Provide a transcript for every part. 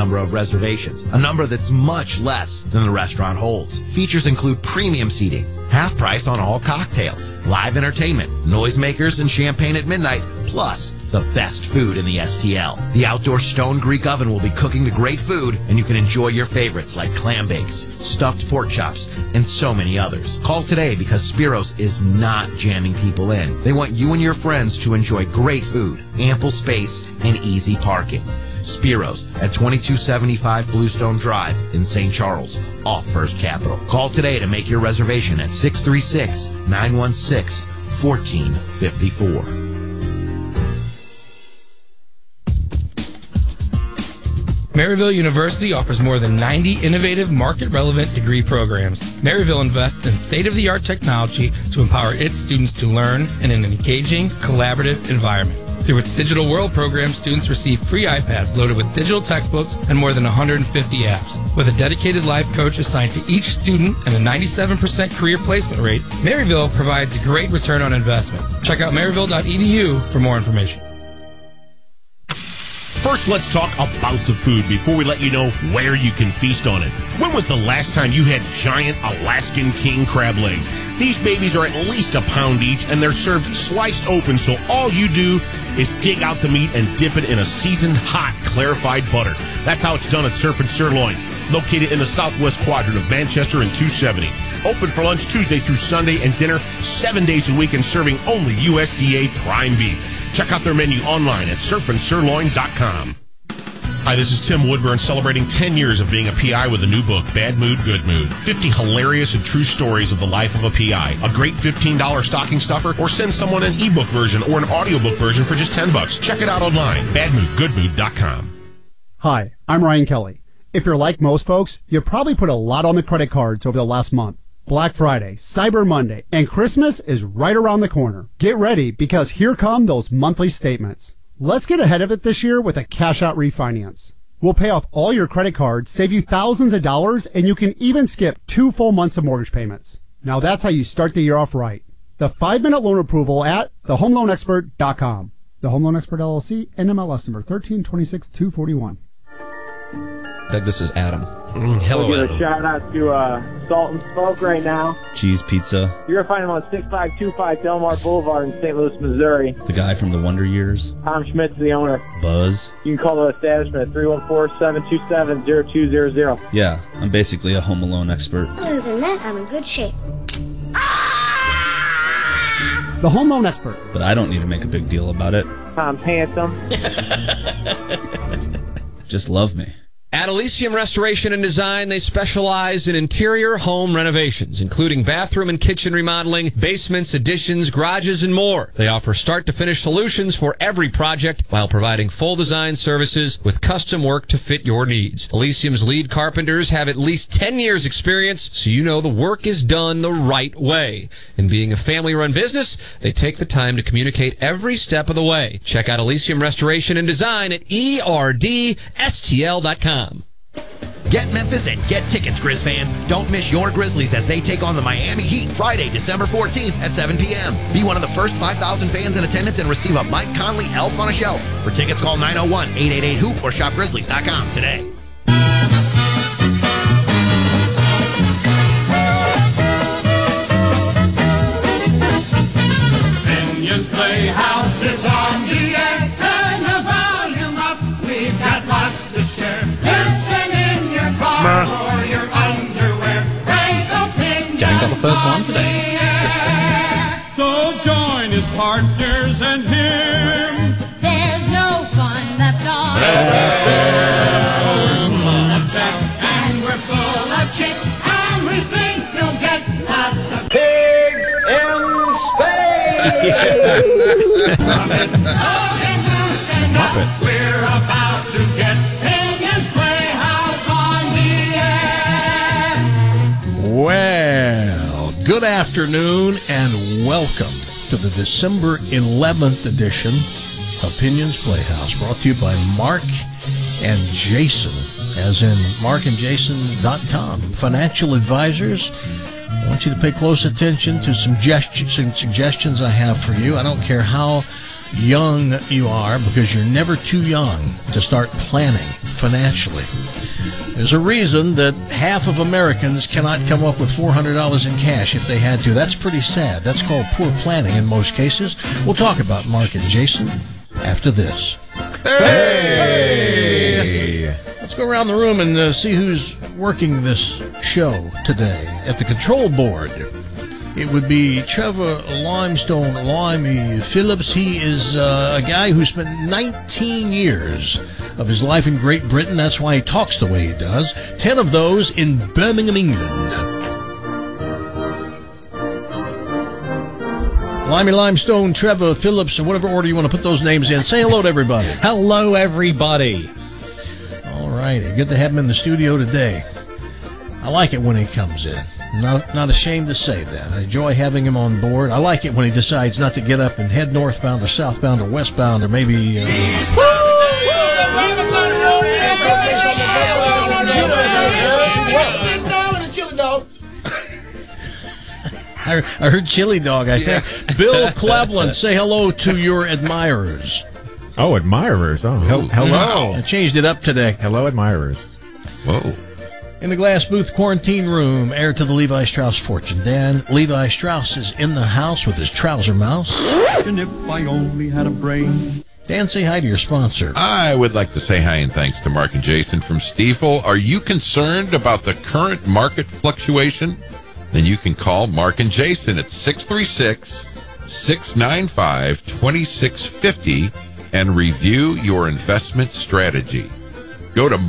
number of reservations, a number that's much less than the restaurant holds. Features include premium seating, half price on all cocktails, live entertainment, noisemakers, and champagne at midnight, plus the best food in the STL. The outdoor stone Greek oven will be cooking the great food, and you can enjoy your favorites like clam bakes, stuffed pork chops, and so many others. Call today because Spiros is not jamming people in. They want you and your friends to enjoy great food, ample space, and easy parking. Spiros at 2275 Bluestone Drive in St. Charles, off First Capital. Call today to make your reservation at 636-916-1454. Maryville University offers more than 90 innovative, market-relevant degree programs. Maryville invests in state-of-the-art technology to empower its students to learn in an engaging, collaborative environment. Through its Digital World program, students receive free iPads loaded with digital textbooks and more than 150 apps. With a dedicated life coach assigned to each student and a 97% career placement rate, Maryville provides a great return on investment. Check out maryville.edu for more information. First, let's talk about the food before we let you know where you can feast on it. When was the last time you had giant Alaskan king crab legs? These babies are at least a pound each, and they're served sliced open, so all you do is dig out the meat and dip it in a seasoned, hot, clarified butter. That's how it's done at Surf and Sirloin, located in the southwest quadrant of Manchester and 270. Open for lunch Tuesday through Sunday and dinner 7 days a week and serving only USDA prime beef. Check out their menu online at surfandsirloin.com. Hi, this is Tim Woodburn celebrating 10 years of being a PI with a new book, Bad Mood, Good Mood. 50 hilarious and true stories of the life of a PI. A great $15 stocking stuffer, or send someone an ebook version or an audiobook version for just $10. Check it out online, badmoodgoodmood.com. Hi, I'm Ryan Kelly. If you're like most folks, you probably put a lot on the credit cards over the last month. Black Friday, Cyber Monday, and Christmas is right around the corner. Get ready because here come those monthly statements. Let's get ahead of it this year with a cash-out refinance. We'll pay off all your credit cards, save you thousands of dollars, and you can even skip 2 full months of mortgage payments. Now that's how you start the year off right. The 5-minute loan approval at thehomeloanexpert.com. The Home Loan Expert LLC, NMLS number 1326241. Doug, this is Adam. Hello, Adam. We'll give a shout-out to Salt and Smoke right now. Cheese Pizza. You're going to find him on 6525 Delmar Boulevard in St. Louis, Missouri. The guy from the Wonder Years. Tom Schmidt's the owner. Buzz. You can call the establishment at 314-727-0200. Yeah, I'm basically a Home Alone expert. Other than that, I'm in good shape. The Home Loan Expert. But I don't need to make a big deal about it. Tom's handsome. Just love me. At Elysium Restoration and Design, they specialize in interior home renovations, including bathroom and kitchen remodeling, basements, additions, garages, and more. They offer start-to-finish solutions for every project while providing full design services with custom work to fit your needs. Elysium's lead carpenters have at least 10 years' experience, so you know the work is done the right way. And being a family-run business, they take the time to communicate every step of the way. Check out Elysium Restoration and Design at ERDSTL.com. Get Memphis and get tickets, Grizz fans. Don't miss your Grizzlies as they take on the Miami Heat Friday, December 14th at 7 p.m. Be one of the first 5,000 fans in attendance and receive a Mike Conley elf on a shelf. For tickets, call 901-888-HOOP or shopgrizzlies.com today. Vineyards Playhouse is on the air. Turn the volume up. We've got lots to share. Listen in your car or your underwear. Frank Opinions. Johnny got the first one today. So join his partners and him. There's no fun left on. We're full of chat and we're full of chit, and we think you'll get lots of pigs in space. Muppet. We're about to get Vineyards Playhouse on the air. Well, good afternoon and welcome to the December 11th edition of Opinions Playhouse, brought to you by Mark and Jason, as in markandjason.com. Financial advisors. I want you to pay close attention to some suggestions I have for you. I don't care how young you are, because you're never too young to start planning financially. There's a reason that half of Americans cannot come up with $400 in cash if they had to. That's pretty sad. That's called poor planning in most cases. We'll talk about Mark and Jason after this. Hey! Let's go around the room and see who's working this show today. At the control board, it would be Trevor Limestone Limey Phillips. He is a guy who spent 19 years of his life in Great Britain. That's why he talks the way he does. 10 of those in Birmingham, England. Limestone, Trevor Phillips, or whatever order you want to put those names in. Say hello to everybody. Hello, everybody. All righty. Good to have him in the studio today. I like it when he comes in. Not ashamed to say that. I enjoy having him on board. I like it when he decides not to get up and head northbound or southbound or westbound or maybe... I heard chili dog, I think. Bill Cleveland, say hello to your admirers. Oh, admirers. Oh, hello. I changed it up today. Hello, admirers. Whoa. In the glass booth quarantine room, heir to the Levi Strauss fortune, Dan Levi Strauss is in the house with his trouser mouse. And if I only had a brain. Dan, say hi to your sponsor. I would like to say hi and thanks to Mark and Jason from Stiefel. Are you concerned about the current market fluctuation? Then you can call Mark and Jason at 636-695-2650 and review your investment strategy. Go to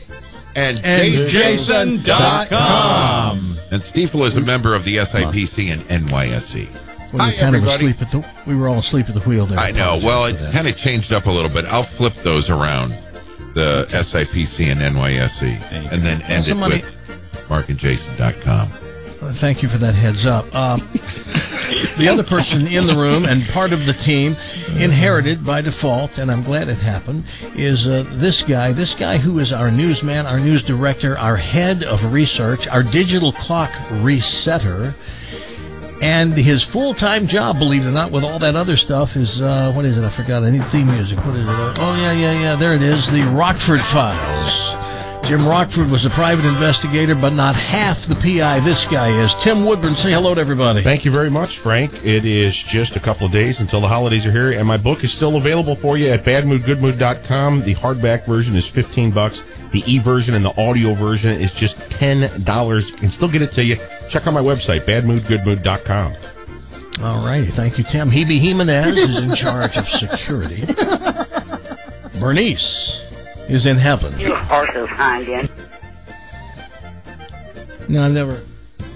markandjason.com. And Stiefel is a member of the SIPC and NYSE. We were all asleep at the wheel there. I know. Well, it kind of changed up a little bit. I'll flip those around, the SIPC and NYSE, and then end it with markandjason.com. Thank you for that heads up. The other person in the room and part of the team, inherited by default, and I'm glad it happened, is this guy who is our newsman, our news director, our head of research, our digital clock resetter, and his full-time job, believe it or not, with all that other stuff is, what is it? I forgot. I need theme music. What is it? Oh, yeah. There it is. The Rockford Files. Jim Rockford was a private investigator, but not half the PI this guy is. Tim Woodburn, say hello to everybody. Thank you very much, Frank. It is just a couple of days until the holidays are here, and my book is still available for you at badmoodgoodmood.com. The hardback version is $15. The e-version and the audio version is just $10. You can still get it to you. Check out my website, badmoodgoodmood.com. All righty. Thank you, Tim. Hebe Jimenez is in charge of security. Bernice is in heaven. You also signed in. No, I've never.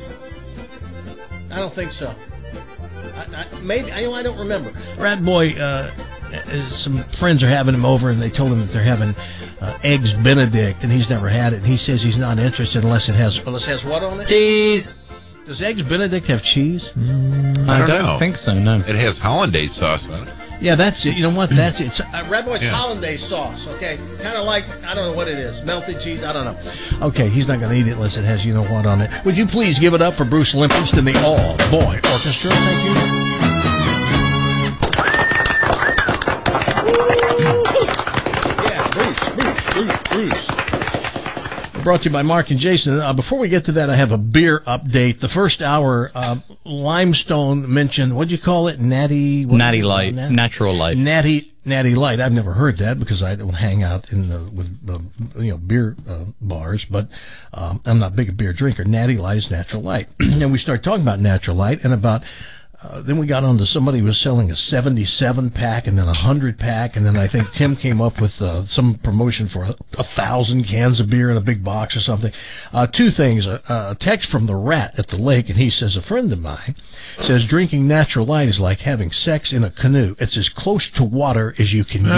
I don't think so. Maybe. I don't remember. Rat Boy, some friends are having him over, and they told him that they're having Eggs Benedict, and he's never had it. And he says he's not interested unless it has what on it? Cheese. Does Eggs Benedict have cheese? I don't know. think so, no. It has hollandaise sauce on it. Yeah, that's it. You know what? That's it. Red Boy's hollandaise sauce, okay? Kind of like, I don't know what it is. Melted cheese? I don't know. Okay, he's not going to eat it unless it has you know what on it. Would you please give it up for Bruce Limpist and the All Boy Orchestra? Thank you. Yeah, Bruce. Brought to you by Mark and Jason. Before we get to that, I have a beer update. The first hour, Limestone mentioned, what'd you call it? Natty Light. Natural Light. Natty Light. I've never heard that because I don't hang out with beer bars, but I'm not big a beer drinker. Natty Light is Natural Light. And we started talking about Natural Light, and about then we got on to somebody who was selling a 77-pack and then a 100-pack, and then I think Tim came up with some promotion for 1,000 cans of beer in a big box or something. Two things. A text from the Rat at the lake, and he says, a friend of mine says drinking Natural Light is like having sex in a canoe. It's as close to water as you can get.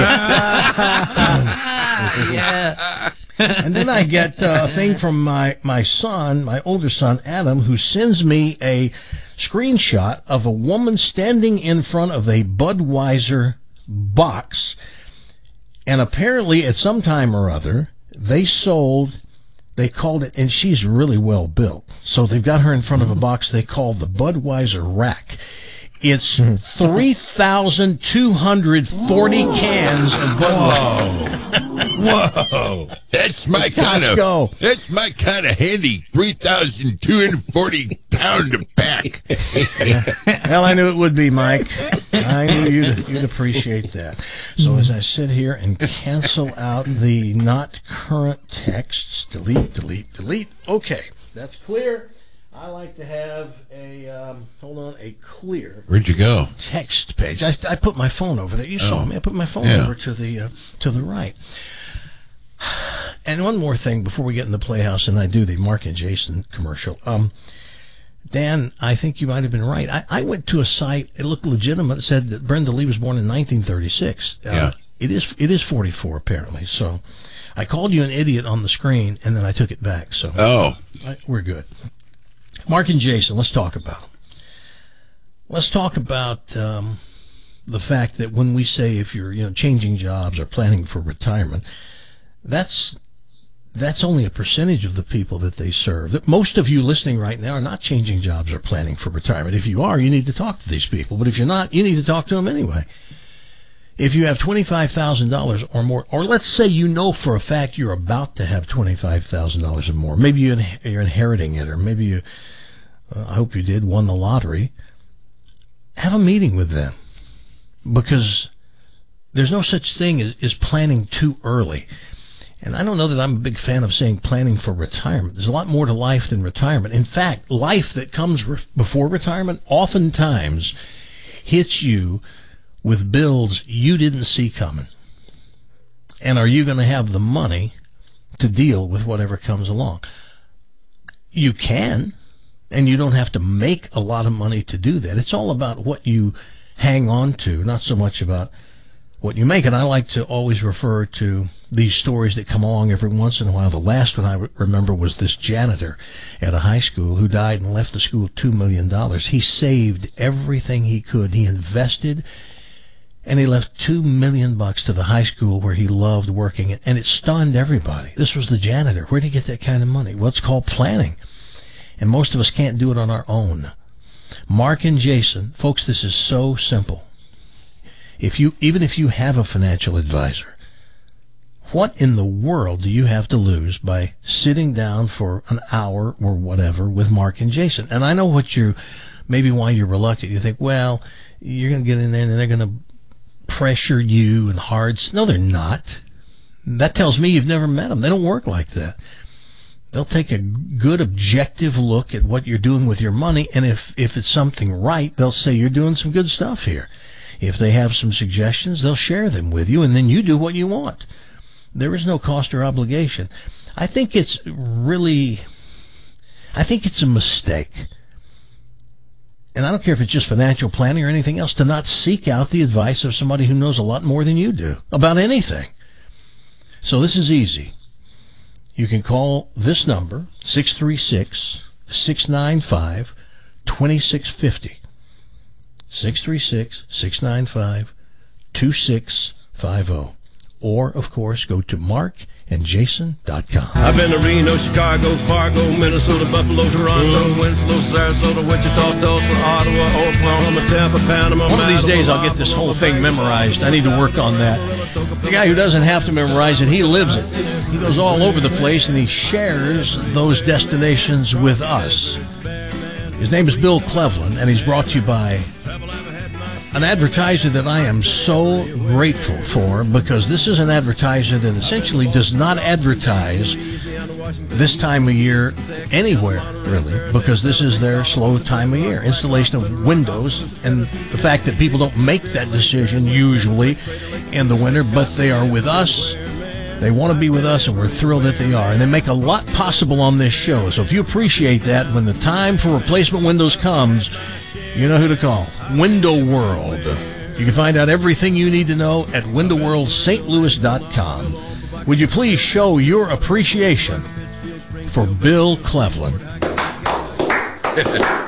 Yeah. And then I get a thing from my son, my older son, Adam, who sends me a screenshot of a woman standing in front of a Budweiser box. And apparently at some time or other, they called it, and she's really well built. So they've got her in front of a box they call the Budweiser rack. It's 3,240 cans of Budweiser. Whoa! That's my kind of handy 3,240 pound pack. Well, I knew it would be, Mike. I knew you'd appreciate that. So as I sit here and cancel out the not current texts, delete. Okay, that's clear. I like to have a clear. Where'd you go? Text page. I put my phone over there. You saw me. I put my phone over to the right. And one more thing before we get in the Playhouse and I do the Mark and Jason commercial. Dan, I think you might have been right. I went to a site. It looked legitimate. It said that Brenda Lee was born in 1936. It is 44 apparently. So I called you an idiot on the screen and then I took it back. So we're good. Mark and Jason, let's talk about them. Let's talk about the fact that when we say if you're changing jobs or planning for retirement, that's only a percentage of the people that they serve. That most of you listening right now are not changing jobs or planning for retirement. If you are, you need to talk to these people. But if you're not, you need to talk to them anyway. If you have $25,000 or more, or let's say for a fact you're about to have $25,000 or more, maybe you're inheriting it, or maybe you, I hope you did, won the lottery, have a meeting with them. Because there's no such thing as planning too early. And I don't know that I'm a big fan of saying planning for retirement. There's a lot more to life than retirement. In fact, life that comes before retirement oftentimes hits you with bills you didn't see coming. And are you going to have the money to deal with whatever comes along? You can, and you don't have to make a lot of money to do that. It's all about what you hang on to, not so much about what you make. And I like to always refer to these stories that come along every once in a while. The last one I remember was this janitor at a high school who died and left the school $2 million. He saved everything he could. He invested, and he left $2 million to the high school where he loved working. And it stunned everybody. This was the janitor. Where did he get that kind of money? Well, it's called planning. And most of us can't do it on our own. Mark and Jason, folks, this is so simple. Even if you have a financial advisor, what in the world do you have to lose by sitting down for an hour or whatever with Mark and Jason? And I know why you're reluctant. You think, well, you're going to get in there and they're going to pressure you and no, they're not. That tells me you've never met them. They don't work like that. They'll take a good objective look at what you're doing with your money, and if it's something right, they'll say you're doing some good stuff here. If they have some suggestions, they'll share them with you, and then you do what you want. There is no cost or obligation. I think it's a mistake. And I don't care if it's just financial planning or anything else, to not seek out the advice of somebody who knows a lot more than you do about anything. So this is easy. You can call this number, 636-695-2650. 636-695-2650. Or, of course, go to markandjason.com. I've been to Reno, Chicago, Fargo, Minnesota, Buffalo, Toronto, Winslow, Sarasota, Wichita, Tulsa, Ottawa, Oklahoma, Tampa, Panama. One of these days I'll get this whole thing memorized. I need to work on that. The guy who doesn't have to memorize it, he lives it. He goes all over the place and he shares those destinations with us. His name is Bill Cleveland, and he's brought to you by an advertiser that I am so grateful for, because this is an advertiser that essentially does not advertise this time of year anywhere, really, because this is their slow time of year. Installation of windows, and the fact that people don't make that decision usually in the winter, but they are with us. They want to be with us, and we're thrilled that they are. And they make a lot possible on this show. So if you appreciate that, when the time for replacement windows comes, you know who to call. Window World. You can find out everything you need to know at windowworldstlouis.com. Would you please show your appreciation for Bill Cleveland?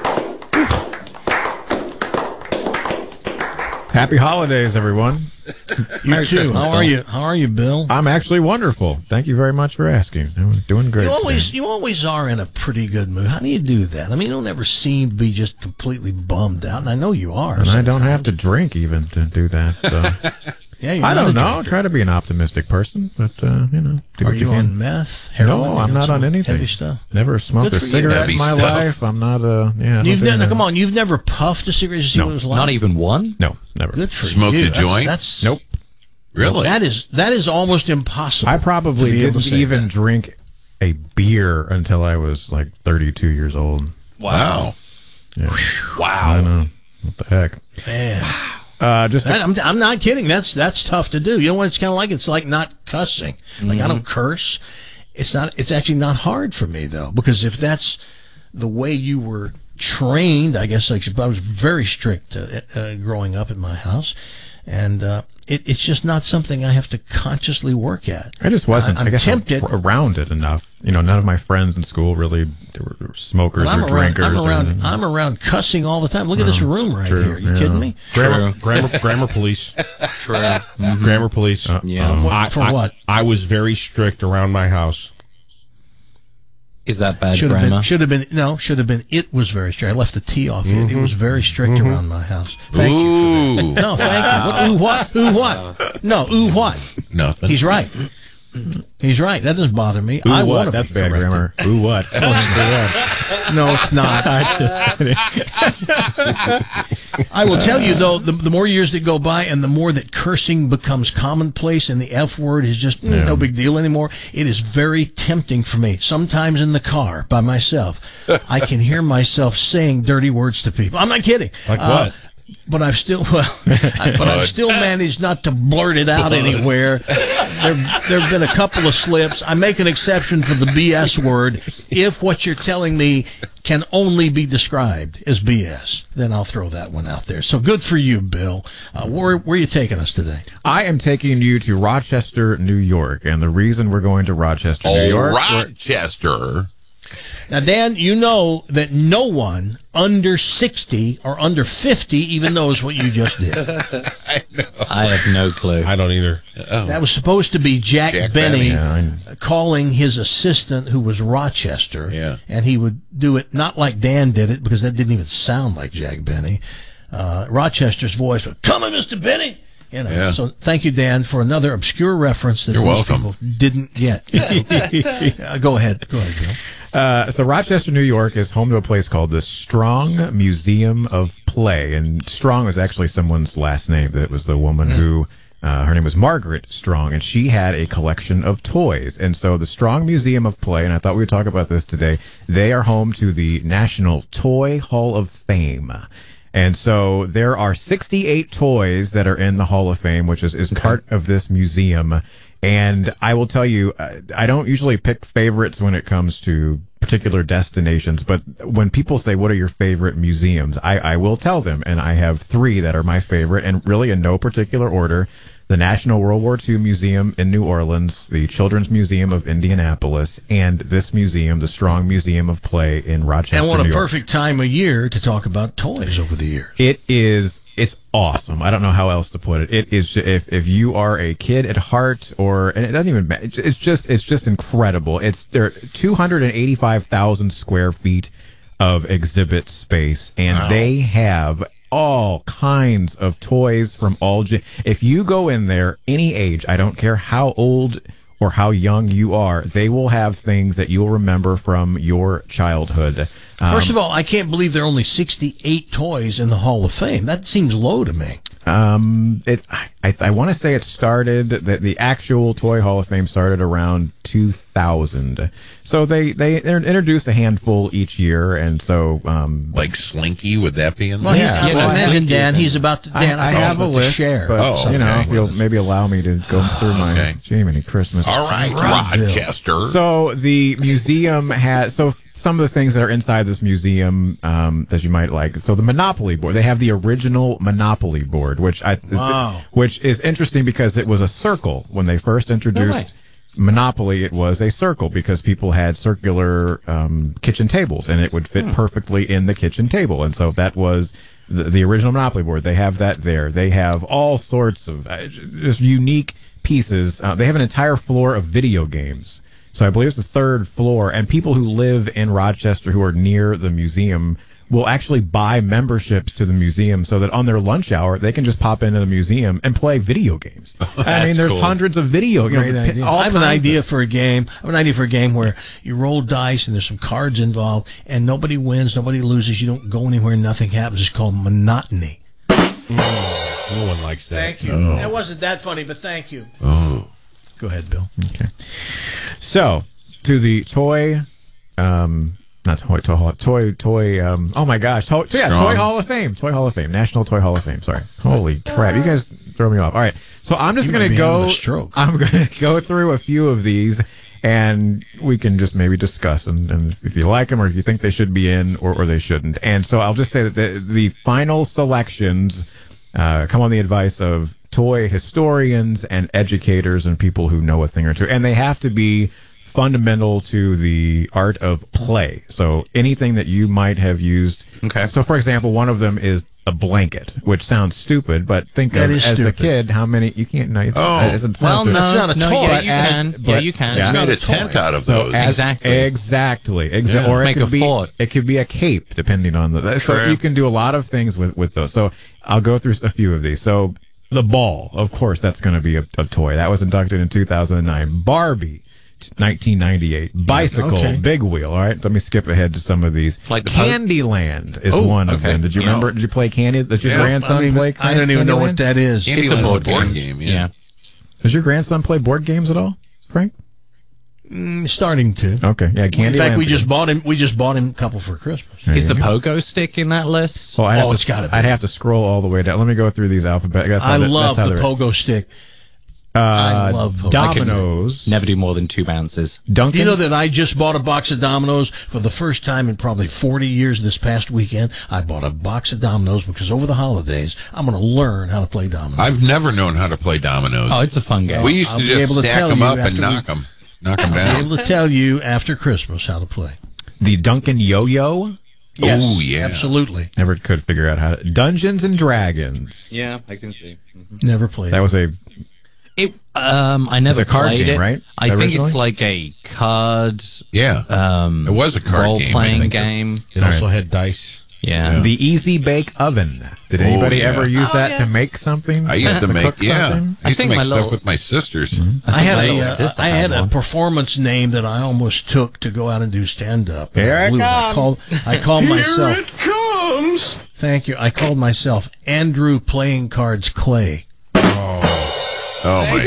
Happy holidays, everyone. You too. How are you? How are you, Bill? I'm actually wonderful. Thank you very much for asking. I'm doing great. You always are in a pretty good mood. How do you do that? I mean, you don't ever seem to be just completely bummed out, and I know you are. And sometimes. I don't have to drink even to do that. So. Yeah, I don't know. I try to be an optimistic person, but do are what you on meth? Heroin? No, I'm not on anything. Heavy stuff. Never smoked a cigarette in my life. I'm not come on, you've never puffed a cigarette to see what it was like? Not even one? No, never. Good for Smoked you. a joint? Nope. Really? That is almost impossible. I probably didn't even drink a beer until I was like 32 years old. Wow. Yeah. Wow. I know. What the heck? Man. I'm not kidding. That's tough to do. You know what it's kind of like? It's like not cussing. Like I don't curse. It's actually not hard for me though, because if that's the way you were trained, I guess I was very strict growing up in my house, and it's just not something I have to consciously work at. I just wasn't. I'm tempted around it enough. None of my friends in school really were smokers or drinkers. I'm around cussing all the time. Look at this room right here. Are you kidding me? Grammar police. True. Grammar police. What? I was very strict around my house. Is that bad should grammar? Should have been. It was very strict. I left the T off it. It was very strict around my house. Thank you for that. No, thank you. What? Ooh, what? No, ooh, what? Nothing. He's right. He's right. That doesn't bother me. Ooh, I what? want to That's be bad corrected. grammar. Ooh, what? No, it's not. I will tell you, though, the more years that go by and the more that cursing becomes commonplace and the F word is just no big deal anymore, it is very tempting for me. Sometimes in the car by myself, I can hear myself saying dirty words to people. I'm not kidding. Like what? But I've still managed not to blurt it out anywhere. There have been a couple of slips. I make an exception for the BS word. If what you're telling me can only be described as BS, then I'll throw that one out there. So good for you, Bill. Where are you taking us today? I am taking you to Rochester, New York, and the reason we're going to Rochester, New York. Rochester. Now, Dan, you know that no one under 60 or under 50 even knows what you just did. I know. I have no clue. I don't either. Oh. That was supposed to be Jack Benny calling his assistant, who was Rochester, and he would do it not like Dan did it, because that didn't even sound like Jack Benny. Rochester's voice was, "Come on, Mr. Benny." So thank you, Dan, for another obscure reference that most people didn't get. Go ahead, Bill. So Rochester, New York is home to a place called the Strong Museum of Play. And Strong was actually someone's last name. That was the woman who, her name was Margaret Strong, and she had a collection of toys. And so the Strong Museum of Play, and I thought we would talk about this today, they are home to the National Toy Hall of Fame. And so there are 68 toys that are in the Hall of Fame, which is part of this museum. And I will tell you, I don't usually pick favorites when it comes to particular destinations, but when people say, what are your favorite museums, I will tell them, and I have 3 that are my favorite, and really in no particular order. The National World War II Museum in New Orleans, the Children's Museum of Indianapolis, and this museum, the Strong Museum of Play in Rochester, New York. And what a perfect time of year to talk about toys over the years. It's awesome. I don't know how else to put it. It is, if you are a kid at heart, and it doesn't even matter. It's just incredible. There are 285,000 square feet of exhibit space, and they have all kinds of toys from all. If you go in there, any age, I don't care how old or how young you are, they will have things that you'll remember from your childhood. First of all, I can't believe there are only 68 toys in the Hall of Fame. That seems low to me. I want to say it started, the actual Toy Hall of Fame started around 2000. So they introduce a handful each year, and so like Slinky, would that be in there? Well, imagine Dan. He's about to. Dan, I have a list, share. But if you'll maybe allow me to go through my Jiminy Christmas. All right, Rochester. So the museum has some of the things that are inside this museum that you might like. So the Monopoly board, they have the original Monopoly board, which is interesting because it was a circle when they first introduced Monopoly. It was a circle because people had circular kitchen tables, and it would fit perfectly in the kitchen table, and so that was the original Monopoly board. They have that there. They have all sorts of just unique pieces. They have an entire floor of video games. So I believe it's the third floor, and people who live in Rochester who are near the museum will actually buy memberships to the museum so that on their lunch hour they can just pop into the museum and play video games. I mean, there's hundreds of video. Great idea. I have an idea for a game. I have an idea for a game where you roll dice and there's some cards involved, and nobody wins, nobody loses. You don't go anywhere, nothing happens. It's called Monotony. No one likes that. Thank you. Oh. That wasn't that funny, but thank you. Oh. Go ahead, Bill. Okay. So to the toy. Not toy. Oh my gosh, Toy Hall of Fame, National Toy Hall of Fame. Sorry, holy crap, you guys throw me off. All right, so I'm just gonna go. I'm gonna go through a few of these, and we can just maybe discuss them, and if you like them or if you think they should be in or they shouldn't. And so I'll just say that the final selections come on the advice of toy historians and educators and people who know a thing or two, and they have to be fundamental to the art of play. So anything that you might have used. Okay. So for example, one of them is a blanket, which sounds stupid, but think of as a kid how many you can't know. It's not a toy. Yeah, you can. You made a tent out of those. Exactly. Yeah. Or Make a fort. It could be a cape, depending on the. So you can do a lot of things with those. So I'll go through a few of these. So the ball, of course, that's going to be a toy. That was inducted in 2009. Barbie. 1998. Bicycle, Big Wheel. All right, let me skip ahead to some of these. Like Candyland is one of them. Did you remember? Did you play Candy? Did your grandson play? I don't even know what that is. It's a board game. Yeah. Does your grandson play board games at all, Frank? Starting to. Okay, yeah. Candyland. In fact, we just bought him a couple for Christmas. Is the pogo stick in that list? Well, it's got to be. I'd have to scroll all the way down. Let me go through these alphabet. I love the pogo stick. I love Dominoes. Never do more than 2 bounces. Dunkin'. Do you know that I just bought a box of Dominoes for the first time in probably 40 years this past weekend? I bought a box of Dominoes because over the holidays, I'm going to learn how to play Dominoes. I've never known how to play Dominoes. Oh, it's a fun game. We used to just stack them up and knock them down. I'll be able to tell you after Christmas how to play. The Dunkin' Yo-Yo. Yes, oh, yeah. Absolutely. Never could figure out how to. Dungeons and Dragons. Yeah, I can see. Never played. That was a. I never it's a card played game, it. right? I think it's like a card. Yeah. It was a card role-playing game. It also had dice. Yeah. The Easy Bake Oven. Did anybody ever use that to make something? I used to make cook something? I used to make stuff with my sisters. Mm-hmm. I had a performance name that I almost took to go out and do stand-up. Here it comes. I called myself. Here it comes. Thank you. I called myself Andrew Playing Cards Clay. Thank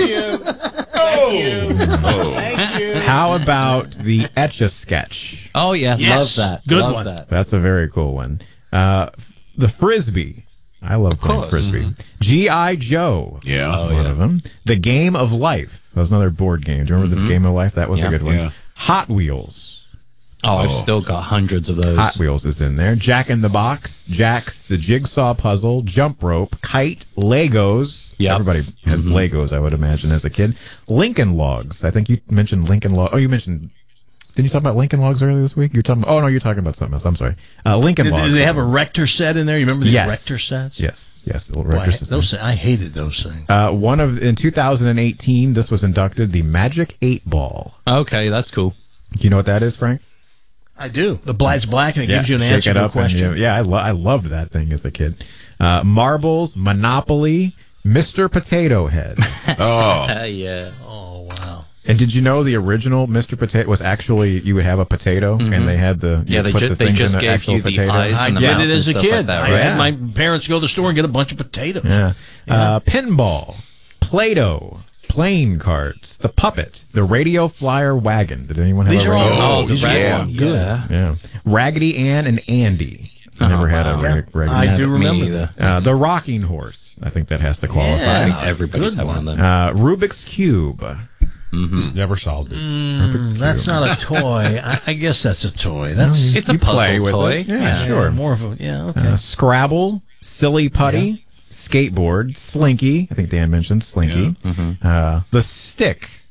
you. How about the Etch-a-Sketch? Oh, yeah. Yes. Love that. Good love one. That. That's a very cool one. The Frisbee. I love playing Frisbee. Mm-hmm. G.I. Joe. Yeah. One of them. The Game of Life. That was another board game. Do you remember the Game of Life? That was a good one. Yeah. Hot Wheels. Oh, I've still got hundreds of those. Hot Wheels is in there. Jack in the Box, Jax, the Jigsaw Puzzle, Jump Rope, Kite, Legos. Yeah. Everybody had Legos, I would imagine, as a kid. Lincoln Logs. I think you mentioned Lincoln Logs. Oh, you mentioned... Didn't you talk about Lincoln Logs earlier this week? You're talking. Oh no, you're talking about something else. I'm sorry. Lincoln Logs. Did they have a Rector set in there? You remember the Rector sets? Yes. The little Rector sets. I hated those things. In 2018, this was inducted the Magic 8 Ball. Okay, that's cool. Do you know what that is, Frank? I do. The Blight's Black, and it gives you an answer to a question. I loved that thing as a kid. Marbles, Monopoly, Mr. Potato Head. Oh. Yeah. Oh, wow. And did you know the original Mr. Potato was actually you would have a potato and they had the they just gave you the eyes. I did it as a kid. Like that, I had my parents go to the store and get a bunch of potatoes. Yeah. Pinball, Play-Doh, playing cards, the Puppet, the Radio Flyer Wagon. Did anyone have these a are Radio? all the red one. Good. Yeah. Raggedy Ann and Andy. I never had a Raggedy Ann. I do remember that. The Rocking Horse. I think that has to qualify. I think everybody's had one of them. Rubik's Cube. Never solved it. That's not a toy. I guess that's a toy. It's a puzzle toy. Yeah, sure. More of a okay. Scrabble, Silly Putty, Skateboard, Slinky. I think Dan mentioned Slinky. The Stick.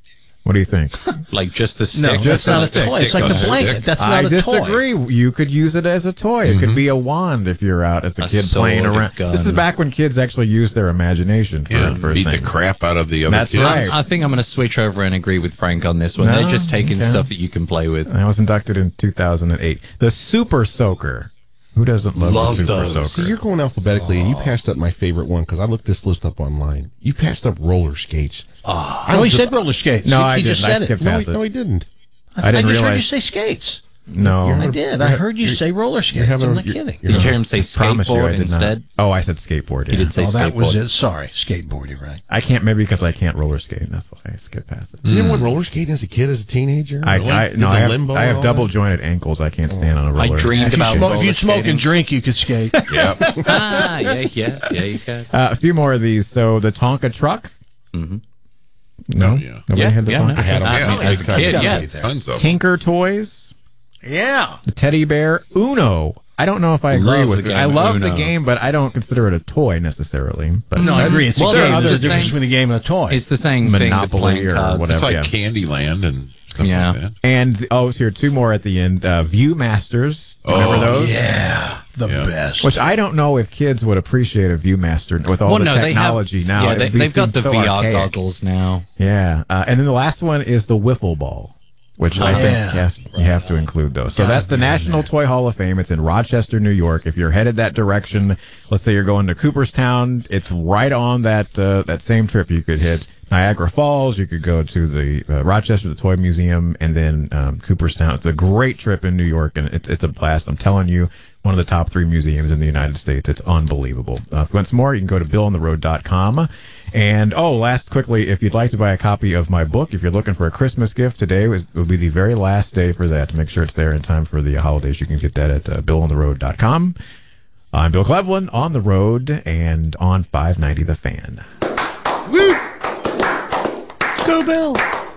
What do you think? Like just the stick? No, that's not a toy. It's like the blanket. That's not a toy. I disagree. You could use it as a toy. It could be a wand if you're out as a kid playing around. Gun. This is back when kids actually used their imagination for beat things. the crap out of the other That's kids. right. I think I'm going to switch over and agree with Frank on this one. They're just taking stuff that you can play with. I was inducted in 2008. The Super Soaker. Who doesn't love the Super Soaker? See, you're going alphabetically, and you passed up my favorite one because I looked this list up online. You passed up roller skates. He said roller skates. No, he I just didn't. said I skipped it. past it. No, he didn't. I didn't just heard realize. you say skates. No, I did. I heard you say roller skates. I'm not kidding. Did you hear him say skateboard instead? Oh, I said skateboard. Yeah. He did say skateboard. That was it. Sorry, skateboard. You're right. I can't, maybe because I can't roller skate. That's why I skipped past it. You didn't want roller skating as a kid, as a teenager? I have double jointed ankles. I can't stand on a roller. I dreamed about roller If you smoke and drink, you could skate. Yep. yeah, you can. A few more of these. So the Tonka truck. Mm-hmm. No, yeah. Nobody had the Tonka. I had them. As a kid, Tons of them. Tinker Toys. Yeah. The teddy bear. Uno. I don't know if I agree with it. I love the game, but I don't consider it a toy necessarily. But No, I agree. It's a game. There's a difference between a game and a toy. It's the same Monopoly thing. or whatever. It's like Candyland and stuff like that. And here, two more at the end. Viewmasters. Remember those? Yeah, the best. Which I don't know if kids would appreciate a Viewmaster with all the technology now. Yeah, they've got the VR goggles now. Yeah, and then the last one is the wiffle ball, which I think you have to include those. So that's the National Toy Hall of Fame. It's in Rochester, New York. If you're headed that direction, let's say you're going to Cooperstown, it's right on that same trip. You could hit Niagara Falls, you could go to the Rochester, the Toy Museum, and then Cooperstown. It's a great trip in New York, and it's a blast. I'm telling you, one of the top 3 museums in the United States. It's unbelievable. If you want some more, you can go to BillOnTheRoad.com. And, last quickly, if you'd like to buy a copy of my book, if you're looking for a Christmas gift, today will be the very last day for that. To make sure it's there in time for the holidays, you can get that at BillOnTheRoad.com. I'm Bill Cleveland, on the road and on 590 The Fan. Woo! Go Bill!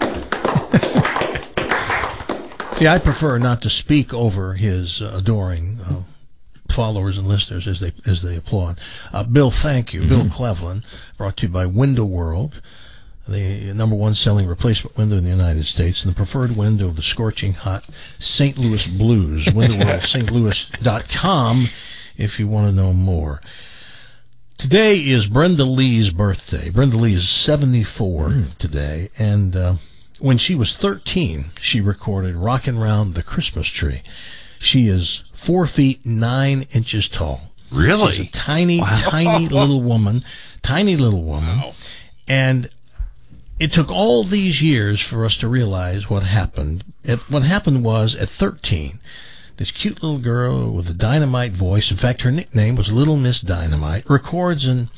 See, I prefer not to speak over his adoring followers and listeners as they applaud. Bill, thank you. Bill Cleveland, brought to you by Window World, the number 1 selling replacement window in the United States, and the preferred window of the scorching hot St. Louis Blues. WindowWorldSt.Louis.com if you want to know more. Today is Brenda Lee's birthday. Brenda Lee is 74 today, and when she was 13, she recorded Rockin' Round the Christmas Tree. She is 4 feet 9 inches tall. Really? She's a tiny little woman. Wow. And it took all these years for us to realize what happened. What happened was, at 13, this cute little girl with a dynamite voice, in fact, her nickname was Little Miss Dynamite, records a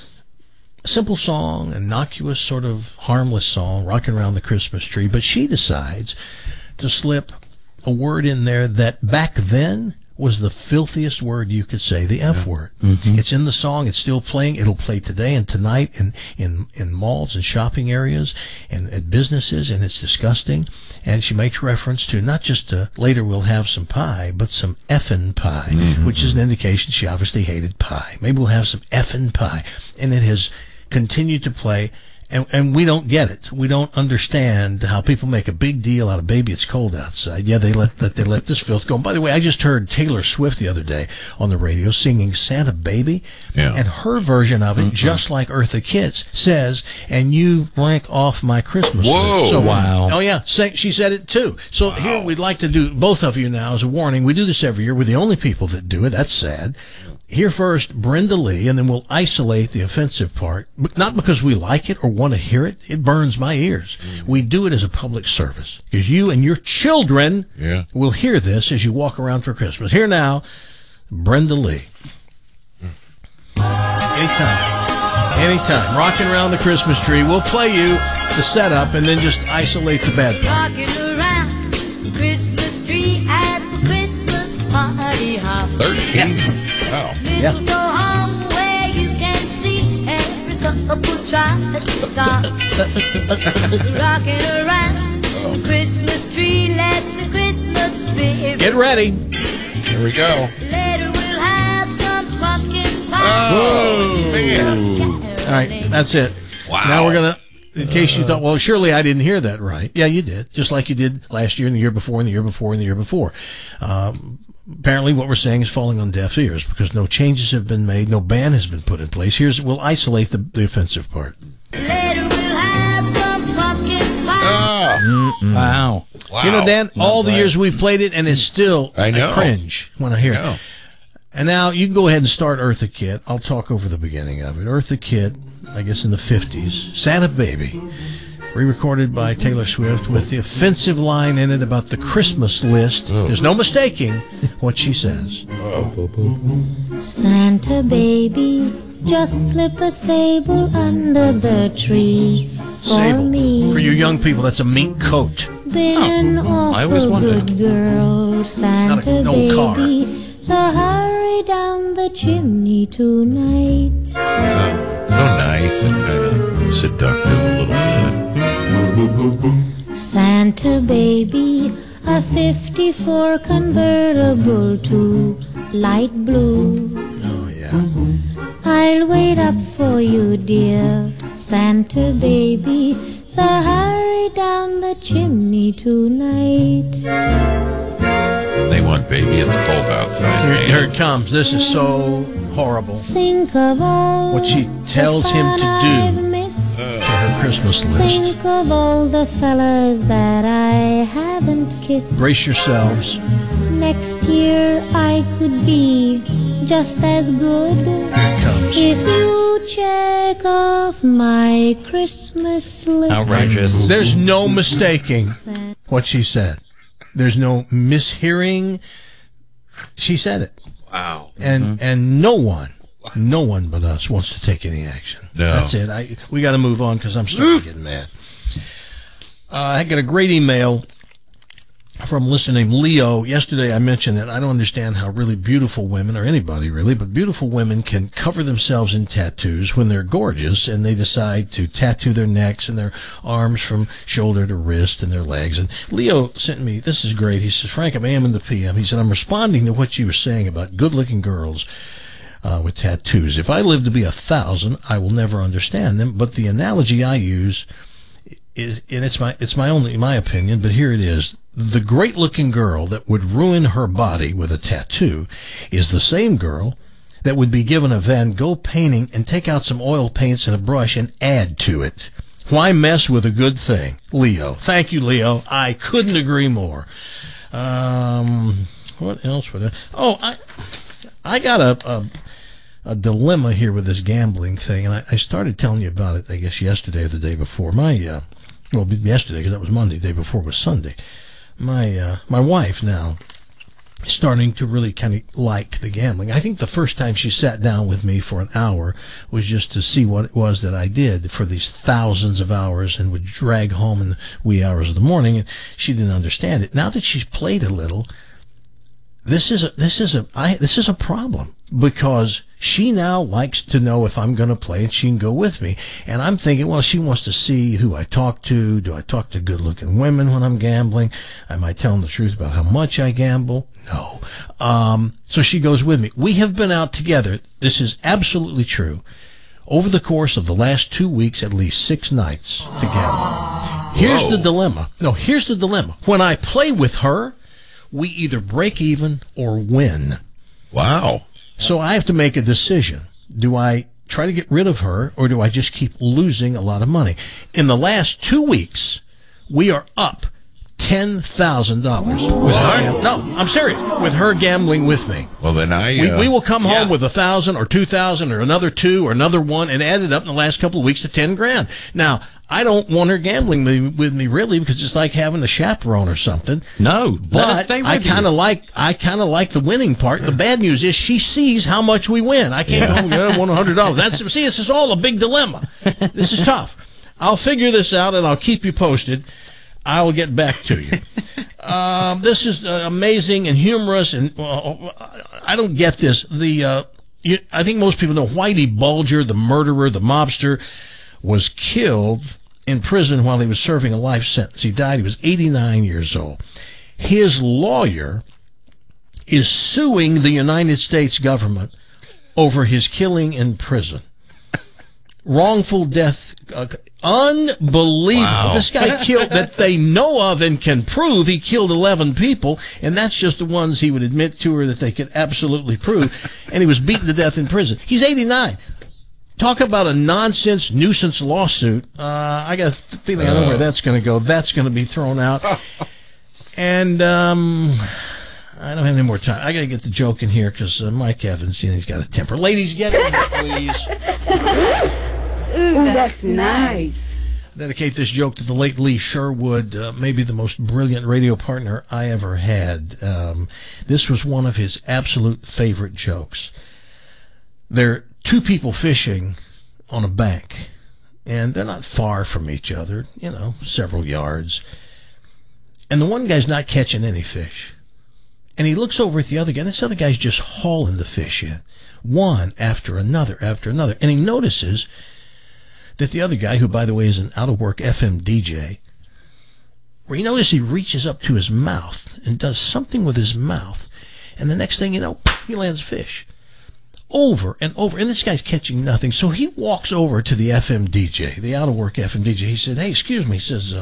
simple song, innocuous, sort of harmless song, Rockin' Around the Christmas Tree, but she decides to slip a word in there that back then was the filthiest word you could say, the F word. Mm-hmm. It's in the song. It's still playing. It'll play today and tonight in malls and shopping areas and at businesses, and it's disgusting. And she makes reference to not just later we'll have some pie, but some effing pie, which is an indication she obviously hated pie. Maybe we'll have some effing pie. And it has continued to play. And we don't get it. We don't understand how people make a big deal out of Baby It's Cold Outside. Yeah, they let this filth go. And by the way, I just heard Taylor Swift the other day on the radio singing Santa Baby. Yeah. And her version of it, just like Eartha Kitt, says, and you rank off my Christmas list. So, wow. Oh, yeah. She said it, too. So here we'd like to do, both of you now, as a warning. We do this every year. We're the only people that do it. That's sad. Here first, Brenda Lee, and then we'll isolate the offensive part. Not because we like it or want to hear it. It burns my ears. We do it as a public service because you and your children will hear this as you walk around for Christmas. Here now, Brenda Lee. Anytime. Rocking around the Christmas tree. We'll play you the setup and then just isolate the bad part. Rocking around the Christmas tree at the Christmas party hop. 13? Wow. Listen to home where you can see every couple tries to stop. Rocking around the Christmas tree, let the Christmas spirit. Get ready. Here we go. Later we'll have some pumpkin pie. Oh, man. All right, that's it. Wow. Now we're going to In case you thought, well, surely I didn't hear that right. Yeah, you did. Just like you did last year and the year before and the year before and the year before. Apparently what we're saying is falling on deaf ears because no changes have been made, no ban has been put in place. We'll isolate the offensive part. Later we'll have some pumpkin pie. Wow. You know, Dan, all the years we've played it, and it's still, I cringe when I hear it. And now you can go ahead and start Eartha Kitt. I'll talk over the beginning of it. Eartha Kitt, I guess in the 50s, Santa Baby, re-recorded by Taylor Swift with the offensive line in it about the Christmas list. There's no mistaking what she says. Santa baby, just slip a sable under the tree for me. For you young people, that's a mink coat. Been an awful good girl, Santa baby. So hurry down the chimney tonight. So nice and kind of seductive a little bit. Santa baby, a 54 convertible to light blue. Oh, yeah. I'll wait up for you, dear Santa baby. So hurry down the chimney tonight. They want baby. It's cold outside. Here it comes. This is so horrible. Think of all what she tells him to do for her Christmas list. Think of all the fellas that I haven't kissed. Brace yourselves. Next year I could be just as good. Here it comes. If you check off my Christmas list. Outrageous. There's no mistaking what she said. There's no mishearing. She said it. Wow. And no one but us wants to take any action. No. That's it. We got to move on because I'm starting to get mad. I got a great email from a listener named Leo. Yesterday I mentioned that I don't understand how really beautiful women, or anybody really, but beautiful women can cover themselves in tattoos when they're gorgeous and they decide to tattoo their necks and their arms from shoulder to wrist and their legs. And Leo sent me, this is great. He says, Frank, I'm AM in the PM. He said, I'm responding to what you were saying about good-looking girls with tattoos. If I live to be 1,000, I will never understand them. But the analogy I use is, and it's my only my opinion, but here it is. The great-looking girl that would ruin her body with a tattoo is the same girl that would be given a Van Gogh painting and take out some oil paints and a brush and add to it. Why mess with a good thing? Leo. Thank you, Leo. I couldn't agree more. What else would I... Oh, I got a dilemma here with this gambling thing, and I started telling you about it, I guess, yesterday or the day before. Yesterday, because that was Monday. The day before was Sunday. My wife now is starting to really kind of like the gambling. I think the first time she sat down with me for an hour was just to see what it was that I did for these thousands of hours and would drag home in the wee hours of the morning, and she didn't understand it. Now that she's played a little, this is a problem, because she now likes to know if I'm going to play and she can go with me. And I'm thinking, well, she wants to see who I talk to. Do I talk to good-looking women when I'm gambling? Am I telling the truth about how much I gamble? No. So she goes with me. We have been out together. This is absolutely true. Over the course of the last 2 weeks, at least 6 nights to gamble. Here's the dilemma. Here's the dilemma. When I play with her, we either break even or win. Wow. So I have to make a decision. Do I try to get rid of her, or do I just keep losing a lot of money? In the last 2 weeks, we are up $10,000 with her. No, I'm serious. With her gambling with me. Well, then we will come home with 1,000 or 2,000 or another 2 or another 1, and add it up in the last couple of weeks to $10,000. Now, I don't want her gambling with me really, because it's like having a chaperone or something. No, but I kind of like the winning part. The bad news is she sees how much we win. I can't go home and won $100. This is all a big dilemma. This is tough. I'll figure this out and I'll keep you posted. I'll get back to you. This is amazing and humorous, and I don't get this. I think most people know Whitey Bulger, the murderer, the mobster, was killed in prison while he was serving a life sentence. He died. He was 89 years old. His lawyer is suing the United States government over his killing in prison. wrongful death. Unbelievable. Wow. This guy killed, that they know of and can prove, he killed 11 people, and that's just the ones he would admit to or that they could absolutely prove. And he was beaten to death in prison. He's 89. Talk about a nonsense nuisance lawsuit. I got a feeling I know where that's going to go. That's going to be thrown out. And I don't have any more time. I got to get the joke in here because Mike Evans, he's got a temper. Ladies, get in here, please. Ooh, that's nice. Dedicate this joke to the late Lee Sherwood, maybe the most brilliant radio partner I ever had. This was one of his absolute favorite jokes. There are two people fishing on a bank, and they're not far from each other, several yards. And the one guy's not catching any fish. And he looks over at the other guy, and this other guy's just hauling the fish in, one after another after another. And he notices that the other guy, who, by the way, is an out-of-work FM DJ, where he notices he reaches up to his mouth and does something with his mouth. And the next thing you know, he lands fish. Over and over. And this guy's catching nothing. So he walks over to the FM DJ, the out-of-work FM DJ. He said, "Hey, excuse me." He says,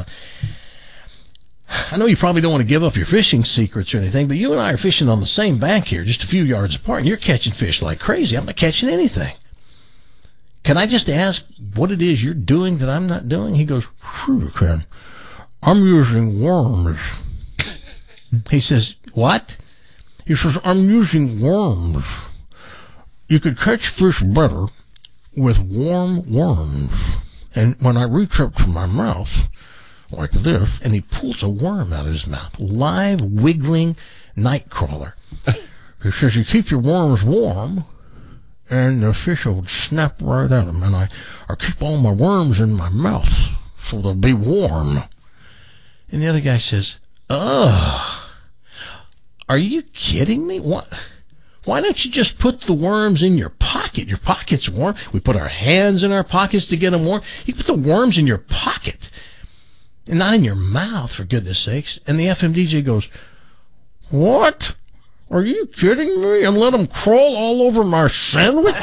"I know you probably don't want to give up your fishing secrets or anything, but you and I are fishing on the same bank here, just a few yards apart, and you're catching fish like crazy. I'm not catching anything. Can I just ask what it is you're doing that I'm not doing?" He goes, "Sure you can. I'm using worms." He says, "What?" He says, "I'm using worms. You could catch fish better with warm worms. And when I reach up to my mouth, like this," and he pulls a worm out of his mouth, live, wiggling nightcrawler. He says, "You keep your worms warm, and the fish will snap right at them. And I keep all my worms in my mouth, so they'll be warm." And the other guy says, "Ugh, are you kidding me? Why don't you just put the worms in your pocket? Your pocket's warm. We put our hands in our pockets to get them warm. You put the worms in your pocket and not in your mouth, for goodness sakes." And the FM DJ goes, "What? Are you kidding me? And let them crawl all over my sandwich?"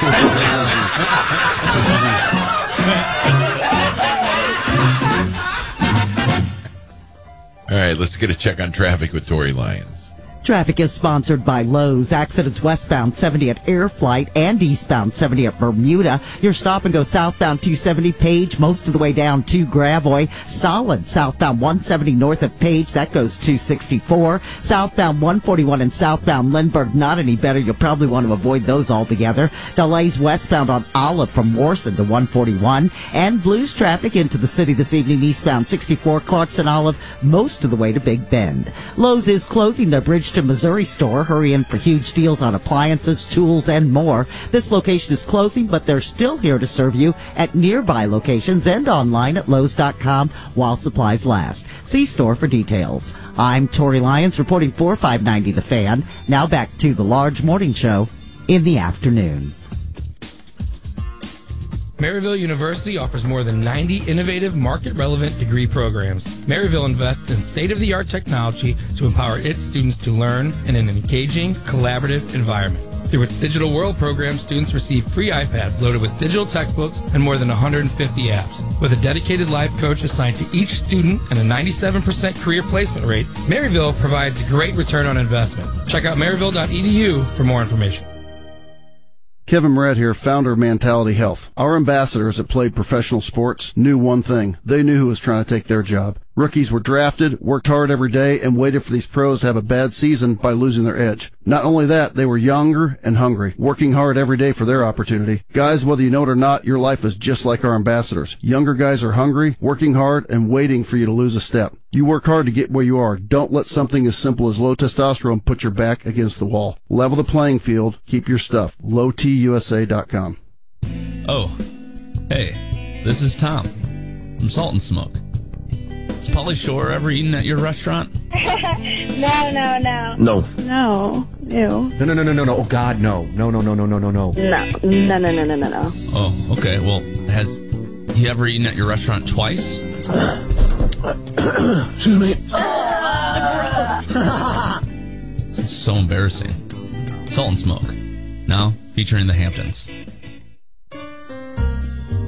All right, let's get a check on traffic with Tory Lyons. Traffic is sponsored by Lowe's. Accidents westbound 70 at Air Flight and eastbound 70 at Bermuda. Your stop and go southbound 270 Page, most of the way down to Gravois. Solid southbound 170 north of Page, that goes 264. Southbound 141 and southbound Lindbergh, not any better. You'll probably want to avoid those altogether. Delays westbound on Olive from Warson to 141. And blues traffic into the city this evening, eastbound 64 Clarkson Olive, most of the way to Big Bend. Lowe's is closing their Bridge to Missouri store. Hurry in for huge deals on appliances, tools, and more. This location is closing, but they're still here to serve you at nearby locations and online at Lowe's.com while supplies last. See store for details. I'm Tory Lyons reporting for 590 The Fan. Now back to the large morning show in the afternoon. Maryville University offers more than 90 innovative, market-relevant degree programs. Maryville invests in state-of-the-art technology to empower its students to learn in an engaging, collaborative environment. Through its Digital World program, students receive free iPads loaded with digital textbooks and more than 150 apps. With a dedicated life coach assigned to each student and a 97% career placement rate, Maryville provides a great return on investment. Check out maryville.edu for more information. Kevin Moret here, founder of Mentality Health. Our ambassadors that played professional sports knew one thing. They knew who was trying to take their job. Rookies were drafted, worked hard every day, and waited for these pros to have a bad season by losing their edge. Not only that, they were younger and hungry, working hard every day for their opportunity. Guys, whether you know it or not, your life is just like our ambassadors. Younger guys are hungry, working hard, and waiting for you to lose a step. You work hard to get where you are. Don't let something as simple as low testosterone put your back against the wall. Level the playing field. Keep your stuff. LowTUSA.com. Oh, hey, this is Tom from Salt and Smoke. Is Pauly Shore ever eaten at your restaurant? No. No. No. Ew. No. Oh, God, no. No. No. Oh, okay. Well, has he ever eaten at your restaurant twice? Excuse me. It's so embarrassing. Salt and Smoke. Now featuring the Hamptons.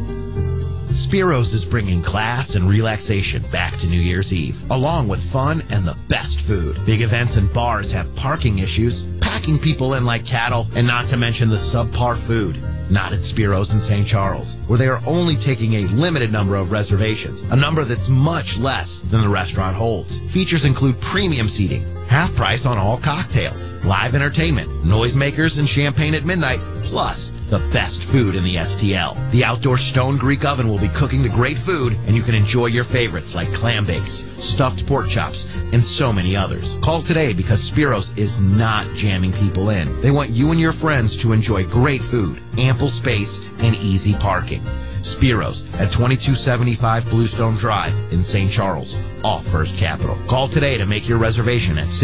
Spiros is bringing class and relaxation back to New Year's Eve, along with fun and the best food. Big events and bars have parking issues, packing people in like cattle, and not to mention the subpar food. Not at Spiros in St. Charles, where they are only taking a limited number of reservations, a number that's much less than the restaurant holds. Features include premium seating, half price on all cocktails, live entertainment, noisemakers, and champagne at midnight, plus the best food in the STL. The outdoor stone Greek oven will be cooking the great food, and you can enjoy your favorites like clam bakes, stuffed pork chops, and so many others. Call today because Spiros is not jamming people in. They want you and your friends to enjoy great food, ample space, and easy parking. Spiros at 2275 Bluestone Drive in St. Charles, off First Capital. Call today to make your reservation at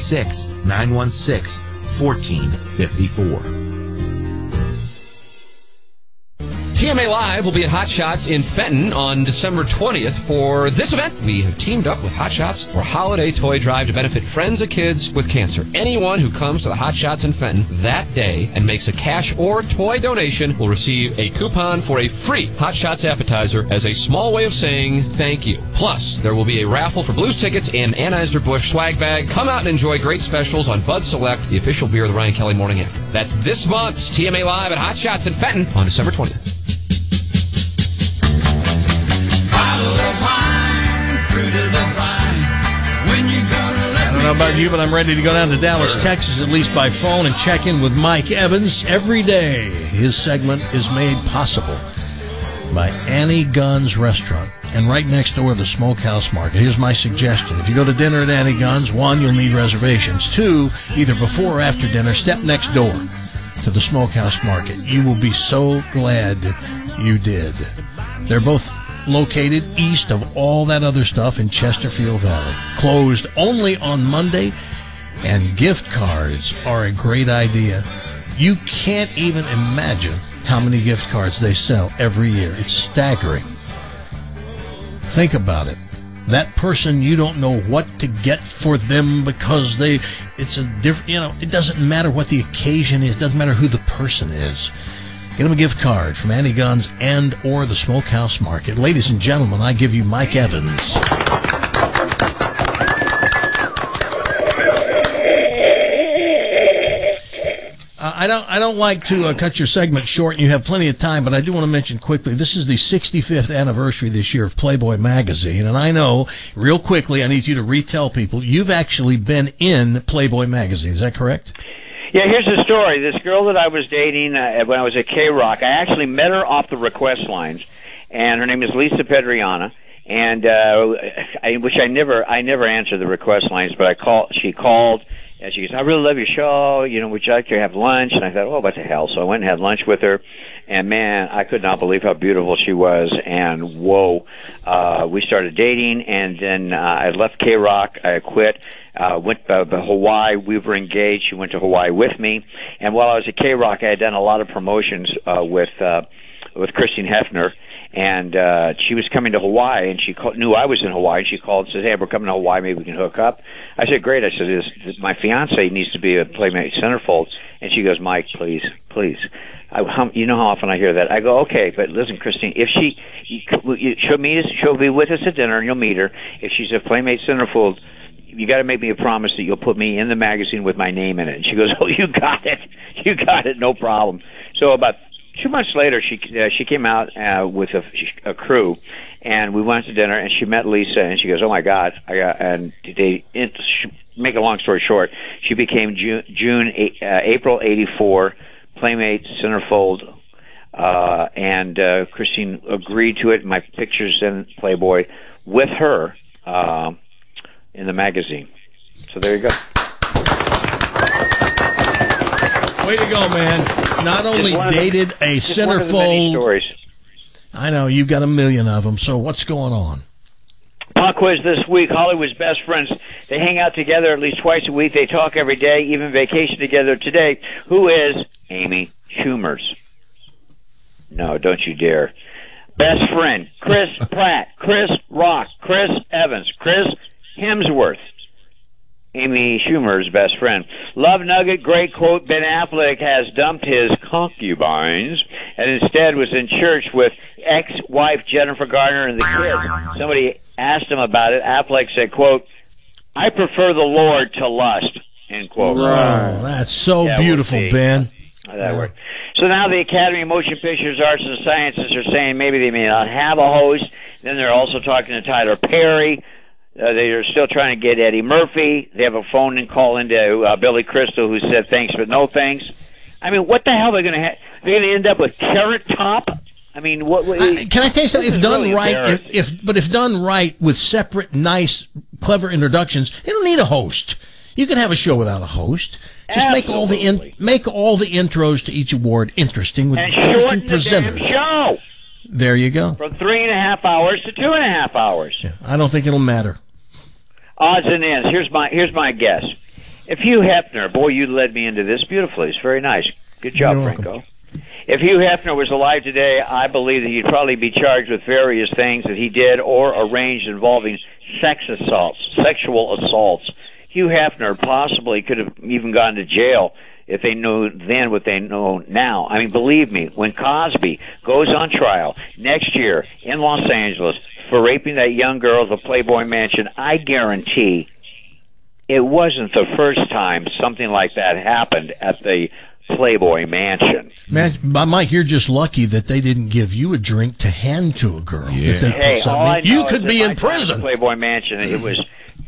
636-916-1454. TMA Live will be at Hot Shots in Fenton on December 20th. For this event, we have teamed up with Hot Shots for a holiday toy drive to benefit friends of kids with cancer. Anyone who comes to the Hot Shots in Fenton that day and makes a cash or toy donation will receive a coupon for a free Hot Shots appetizer as a small way of saying thank you. Plus, there will be a raffle for Blues tickets and Anheuser-Busch swag bag. Come out and enjoy great specials on Bud Select, the official beer of the Ryan Kelly Morning After. That's this month's TMA Live at Hot Shots in Fenton on December 20th. I don't know about you, but I'm ready to go down to Dallas, Texas, at least by phone, and check in with Mike Evans. Every day, his segment is made possible by Annie Gunn's Restaurant, and right next door, the Smokehouse Market. Here's my suggestion. If you go to dinner at Annie Gunn's, 1, you'll need reservations. 2, either before or after dinner, step next door to the Smokehouse Market. You will be so glad you did. They're both located east of all that other stuff in Chesterfield Valley. Closed only on Monday, and gift cards are a great idea. You can't even imagine how many gift cards they sell every year. It's staggering. Think about it. That person, you don't know what to get for them because it's a different, it doesn't matter what the occasion is. It doesn't matter who the person is. Get them a gift card from Annie Gunn's and or the Smokehouse Market. Ladies and gentlemen, I give you Mike Evans. I don't like to cut your segment short, and you have plenty of time, but I do want to mention quickly, this is the 65th anniversary this year of Playboy Magazine, and I know, real quickly, I need you to retell people, you've actually been in Playboy Magazine. Is that correct? Yeah, here's the story. This girl that I was dating when I was at K-Rock, I actually met her off the request lines, and her name is Lisa Pedriana, and I never answered the request lines, but she called, and she goes, I really love your show, would you like to have lunch? And I thought, oh, what the hell? So I went and had lunch with her, and man, I could not believe how beautiful she was, and whoa, we started dating, and then I left K-Rock, I quit. Went to Hawaii. We were engaged. She went to Hawaii with me. And while I was at K-Rock, I had done a lot of promotions with Christine Hefner. And she was coming to Hawaii, and she knew I was in Hawaii. And she called and said, "Hey, we're coming to Hawaii. Maybe we can hook up." I said, "Great." I said, "My fiance needs to be a Playmate centerfold." And she goes, "Mike, please." You know how often I hear that. I go, "Okay, but listen, Christine, if she'll be with us at dinner, and you'll meet her. If she's a Playmate centerfold, you got to make me a promise that you'll put me in the magazine with my name in it." And she goes, "Oh, you got it, no problem." So about 2 months later, she came out with a crew, and we went to dinner, and she met Lisa, and she goes, "Oh my God!" Make a long story short, she became April '84 Playmate centerfold, and Christine agreed to it. My pictures in Playboy with her. In the magazine. So there you go. Way to go, man. Not only dated a centerfold. I know, you've got a million of them, so what's going on? Pop quiz this week. Hollywood's best friends. They hang out together at least twice a week. They talk every day, even vacation together. Today, who is Amy Schumer's? No, don't you dare. Best friend, Chris Pratt, Chris Rock, Chris Evans, Chris Hemsworth, Amy Schumer's best friend. Love nugget, great quote, Ben Affleck has dumped his concubines and instead was in church with ex-wife Jennifer Garner and the kids. Somebody asked him about it. Affleck said, quote, "I prefer the Lord to lust," end quote. Oh, that's so beautiful, we'll Ben. That worked. So now the Academy of Motion Pictures, Arts, and Sciences are saying maybe they may not have a host. Then they're also talking to Tyler Perry. They are still trying to get Eddie Murphy. They have a phone and call into Billy Crystal, who said thanks but no thanks. I mean, what the hell are they going to have? They're going to end up with Carrot Top? I mean, what? Can I tell you something? If done really right, if done right with separate, nice, clever introductions, they don't need a host. You can have a show without a host. Just make all the intros to each award interesting with interesting presenters. The damn show. There you go. From 3.5 hours to 2.5 hours. Yeah, I don't think it'll matter. Odds and ends. Here's my guess. If Hugh Hefner, boy, you led me into this beautifully. It's very nice. Good job, Franco. If Hugh Hefner was alive today, I believe that he'd probably be charged with various things that he did or arranged involving sexual assaults. Hugh Hefner possibly could have even gone to jail if they knew then what they know now. I mean, believe me, when Cosby goes on trial next year in Los Angeles for raping that young girl at the Playboy Mansion, I guarantee it wasn't the first time something like that happened at the Playboy Mansion. Man, Mike, you're just lucky that they didn't give you a drink to hand to a girl. Yeah. Hey, all I know you could is be that in prison. Playboy Mansion. It was.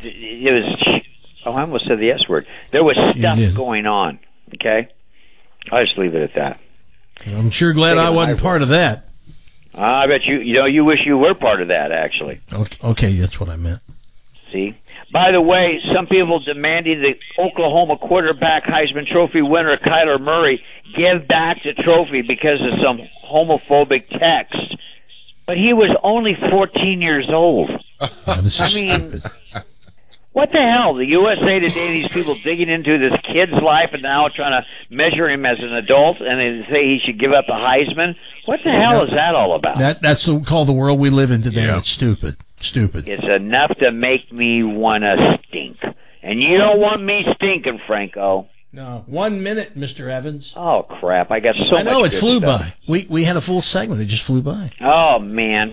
Oh, I almost said the S word. There was stuff going on. Okay, I'll just leave it at that. I'm sure glad I wasn't part of that. I bet you wish you were part of that, actually. Okay, that's what I meant. See? By the way, some people demanding the Oklahoma quarterback Heisman Trophy winner Kyler Murray give back the trophy because of some homophobic text. But he was only 14 years old. I mean, what the hell? The USA Today, these people digging into this kid's life and now trying to measure him as an adult, and they say he should give up the Heisman? What the hell is that all about? That's called the world we live in today. Yeah. It's stupid. It's enough to make me want to stink. And you don't want me stinking, Franco. No. 1 minute, Mr. Evans. Oh, crap. I got so much. I know, it flew stuff. by. We had a full segment. It just flew by. Oh, man.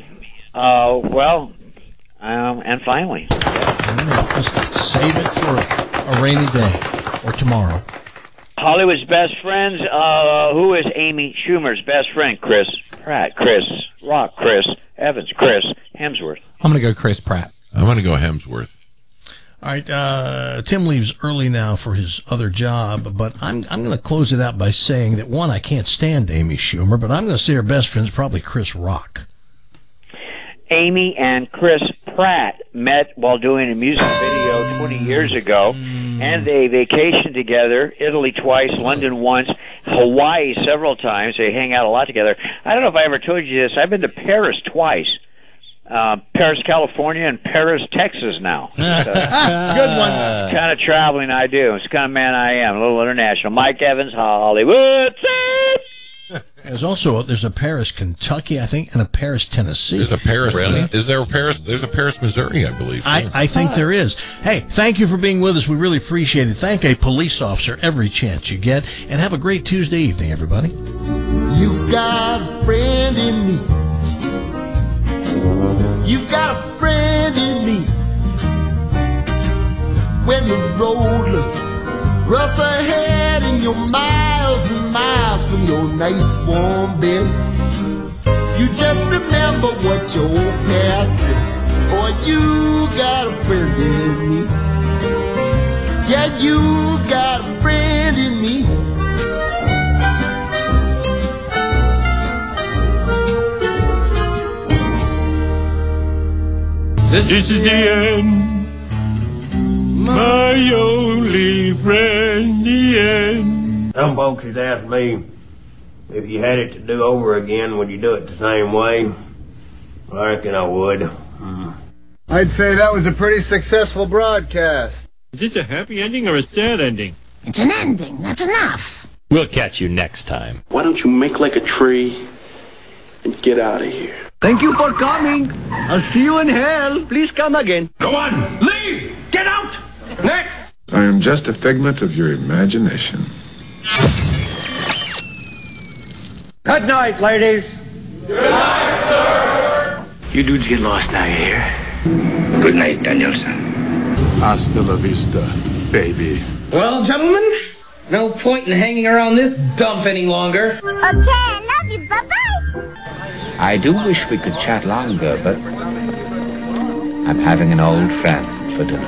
And finally. Let's save it for a rainy day or tomorrow. Hollywood's best friends. Who is Amy Schumer's best friend? Chris Pratt. Chris Rock. Chris Evans. Chris Hemsworth. I'm going to go Chris Pratt. I'm going to go Hemsworth. All right, Tim leaves early now for his other job, but I'm going to close it out by saying that, one, I can't stand Amy Schumer, but I'm going to say her best friend's probably Chris Rock. Amy and Chris Pratt met while doing a music video 20 years ago, and they vacationed together, Italy twice, London once, Hawaii several times. They hang out a lot together. I don't know if I ever told you this. I've been to Paris twice. Paris, California, and Paris, Texas now. Good one. Kind of traveling I do. It's the kind of man I am. A little international. Mike Evans, Hollywood. There's a Paris, Kentucky, I think, and a Paris, Tennessee. There's a Paris. Really? Is there a Paris? There's a Paris, Missouri, I believe. I think there is. Hey, thank you for being with us. We really appreciate it. Thank a police officer every chance you get, and have a great Tuesday evening, everybody. You got a friend in me. You got a friend in me. When the road looks rough ahead and you're miles and miles from your nice warm bed, you just remember what your old past said. Boy, you got a friend in me. Yeah, you got a friend in me. This is the end, my only friend, the end. Some folks has asked me, if you had it to do over again, would you do it the same way? I reckon I would. I'd say that was a pretty successful broadcast. Is this a happy ending or a sad ending? It's an ending, that's enough. We'll catch you next time. Why don't you make like a tree and get out of here? Thank you for coming. I'll see you in hell. Please come again. Go on, leave, get out. Next. I am just a figment of your imagination. Good night, ladies. Good night, sir. You dudes get lost now, you hear? Good night, Danielson. Hasta la vista, baby. Well, gentlemen, no point in hanging around this dump any longer. Okay, I love you. Bye-bye. I do wish we could chat longer, but I'm having an old friend for dinner.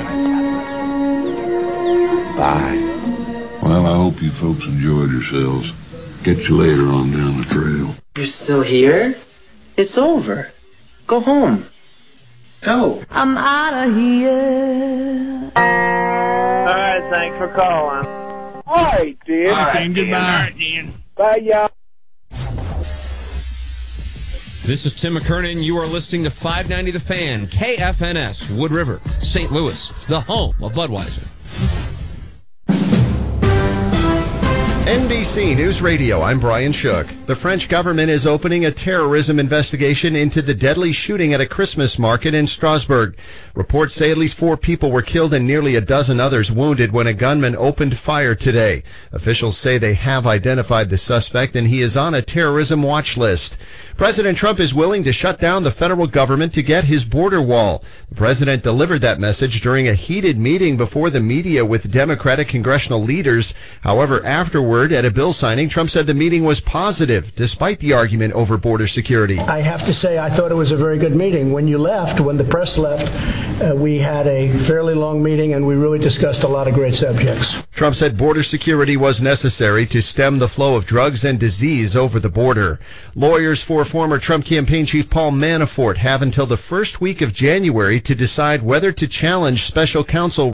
Bye. Well, I hope you folks enjoyed yourselves. Get you later on down the trail. You're still here? It's over. Go home. Go. I'm out of here. All right, thanks for calling. All right, Dan. All right, goodbye. Dan. Bye, y'all. This is Tim McKernan. You are listening to 590 The Fan, KFNS, Wood River, St. Louis, the home of Budweiser. NBC News Radio, I'm Brian Shook. The French government is opening a terrorism investigation into the deadly shooting at a Christmas market in Strasbourg. Reports say at least 4 people were killed and nearly a dozen others wounded when a gunman opened fire today. Officials say they have identified the suspect and he is on a terrorism watch list. President Trump is willing to shut down the federal government to get his border wall. The president delivered that message during a heated meeting before the media with Democratic congressional leaders. However, afterward, at a bill signing, Trump said the meeting was positive, despite the argument over border security. I have to say, I thought it was a very good meeting. When the press left, we had a fairly long meeting, and we really discussed a lot of great subjects. Trump said border security was necessary to stem the flow of drugs and disease over the border. Lawyers for former Trump campaign chief Paul Manafort have until the first week of January to decide whether to challenge special counsel